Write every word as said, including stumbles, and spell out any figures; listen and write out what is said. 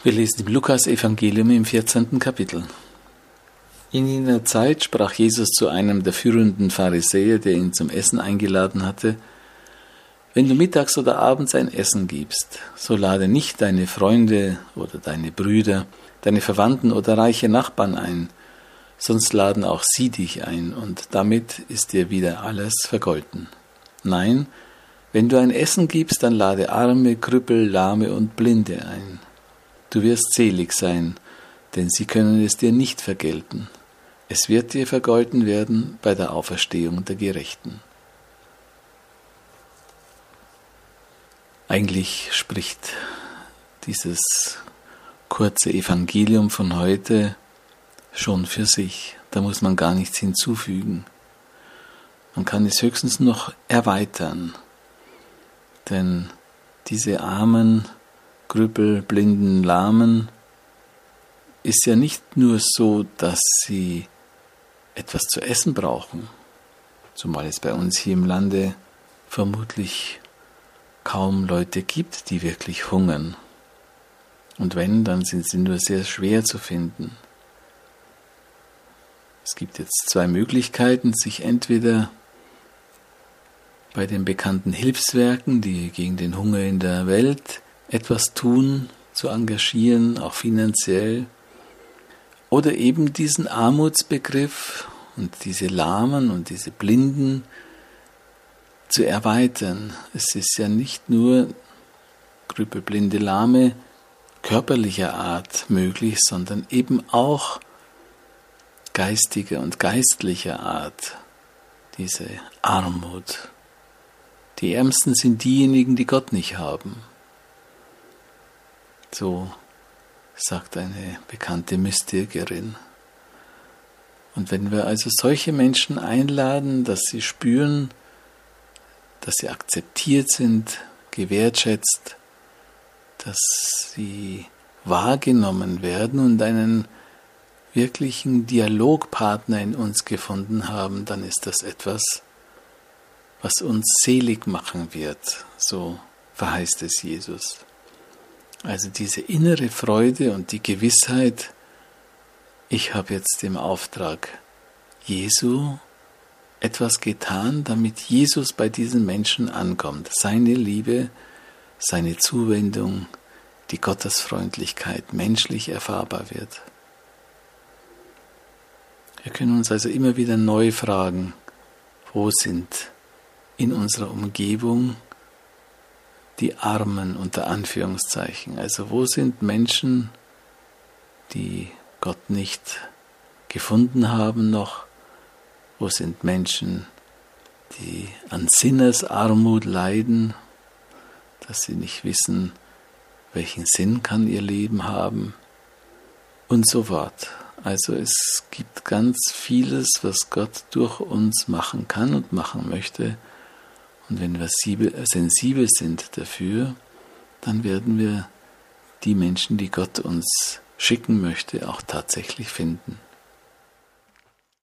Wir lesen im Lukas-Evangelium im vierzehnten Kapitel. In jener Zeit sprach Jesus zu einem der führenden Pharisäer, der ihn zum Essen eingeladen hatte: Wenn du mittags oder abends ein Essen gibst, so lade nicht deine Freunde oder deine Brüder, deine Verwandten oder reiche Nachbarn ein, sonst laden auch sie dich ein, und damit ist dir wieder alles vergolten. Nein, wenn du ein Essen gibst, dann lade Arme, Krüppel, Lahme und Blinde ein. Du wirst selig sein, denn sie können es dir nicht vergelten. Es wird dir vergolten werden bei der Auferstehung der Gerechten. Eigentlich spricht dieses kurze Evangelium von heute schon für sich. Da muss man gar nichts hinzufügen. Man kann es höchstens noch erweitern. Denn diese armen, Krüppel, Blinden, Lahmen ist ja nicht nur so, dass sie etwas zu essen brauchen, zumal es bei uns hier im Lande vermutlich kaum Leute gibt, die wirklich hungern. Und wenn, dann sind sie nur sehr schwer zu finden. Es gibt jetzt zwei Möglichkeiten, sich entweder bei den bekannten Hilfswerken, die gegen den Hunger in der Welt etwas tun, zu engagieren, auch finanziell, oder eben diesen Armutsbegriff und diese Lahmen und diese Blinden zu erweitern. Es ist ja nicht nur Krüppel, Blinde, Lahme körperlicher Art möglich, sondern eben auch geistiger und geistlicher Art, diese Armut. Die Ärmsten sind diejenigen, die Gott nicht haben. So sagt eine bekannte Mystikerin. Und wenn wir also solche Menschen einladen, dass sie spüren, dass sie akzeptiert sind, gewertschätzt, dass sie wahrgenommen werden und einen wirklichen Dialogpartner in uns gefunden haben, dann ist das etwas, was uns selig machen wird, so verheißt es Jesus. Also diese innere Freude und die Gewissheit, ich habe jetzt im Auftrag Jesu etwas getan, damit Jesus bei diesen Menschen ankommt. Seine Liebe, seine Zuwendung, die Gottesfreundlichkeit menschlich erfahrbar wird. Wir können uns also immer wieder neu fragen, wo sind in unserer Umgebung die Armen unter Anführungszeichen. Also wo sind Menschen, die Gott nicht gefunden haben noch? Wo sind Menschen, die an Sinnesarmut leiden, dass sie nicht wissen, welchen Sinn kann ihr Leben haben? Und so fort. Also es gibt ganz vieles, was Gott durch uns machen kann und machen möchte. Und wenn wir sensibel sind dafür, dann werden wir die Menschen, die Gott uns schicken möchte, auch tatsächlich finden.